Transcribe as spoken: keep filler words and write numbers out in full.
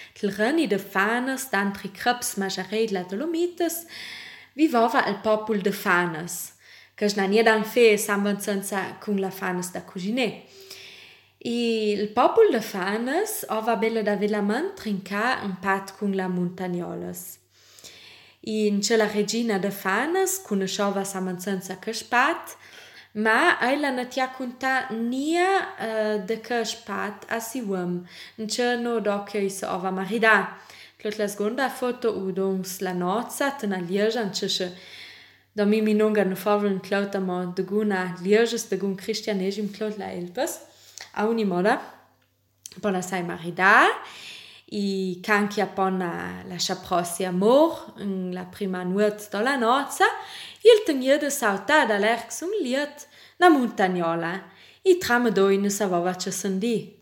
Il reni de Fanes, d'antri creps majared la Dolomites, vivova il popol de Fanes, che non dan fe San Vincenza con la Fanes da Cuginé. E il popol de Fanes ova bella da velament trincar un pat con la Montagnolas. E in la regina de Fanes conosceva San Vincenza che spat, ma ella non ti ha conta nia uh, de che spat a si uom, in ce no d'occhio se ova marida. Clot la seconda foto udons la nozza tena lieja in ce da mi mi non gan favel clot ma de guna liejes de gun cristianesim clot la elpes. A ogni modo, poi sai marida, e canchi appena la chaprossi amor, la prima nuit della nozza, il tenia de sauta dall'erx un liet na montagnola, e tramedoi ne savava che sendi.